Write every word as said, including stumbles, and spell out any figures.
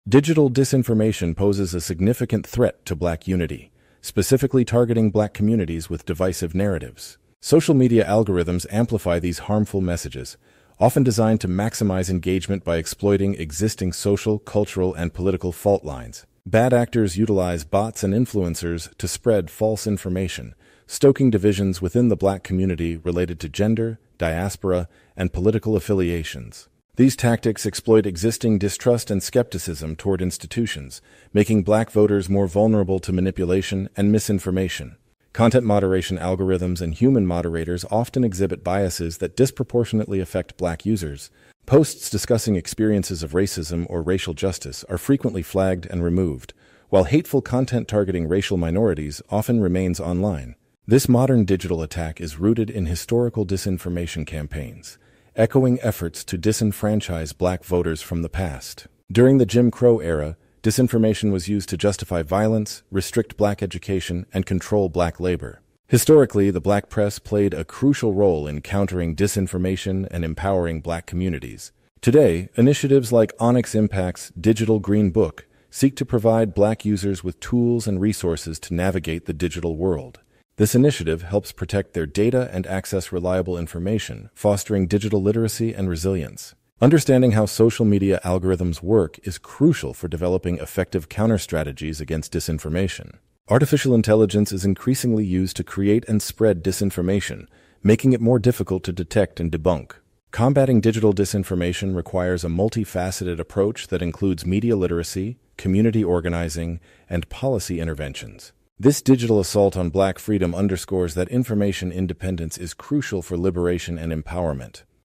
Digital disinformation poses a significant threat to Black unity, specifically targeting Black communities with divisive narratives. Social media algorithms amplify these harmful messages, often designed to maximize engagement by exploiting existing social, cultural, and political fault lines. Bad actors utilize bots and influencers to spread false information, stoking divisions within the Black community related to gender, diaspora, and political affiliations. These tactics exploit existing distrust and skepticism toward institutions, making Black voters more vulnerable to manipulation and misinformation. Content moderation algorithms and human moderators often exhibit biases that disproportionately affect Black users. Posts discussing experiences of racism or racial justice are frequently flagged and removed, while hateful content targeting racial minorities often remains online. This modern digital attack is rooted in historical disinformation campaigns, echoing efforts to disenfranchise Black voters from the past. During the Jim Crow era, disinformation was used to justify violence, restrict Black education, and control Black labor. Historically, the Black press played a crucial role in countering disinformation and empowering Black communities. Today, initiatives like Onyx Impact's Digital Green Book seek to provide Black users with tools and resources to navigate the digital world. This initiative helps protect their data and access reliable information, fostering digital literacy and resilience. Understanding how social media algorithms work is crucial for developing effective counter-strategies against disinformation. Artificial intelligence is increasingly used to create and spread disinformation, making it more difficult to detect and debunk. Combating digital disinformation requires a multifaceted approach that includes media literacy, community organizing, and policy interventions. This digital assault on Black freedom underscores that information independence is crucial for liberation and empowerment.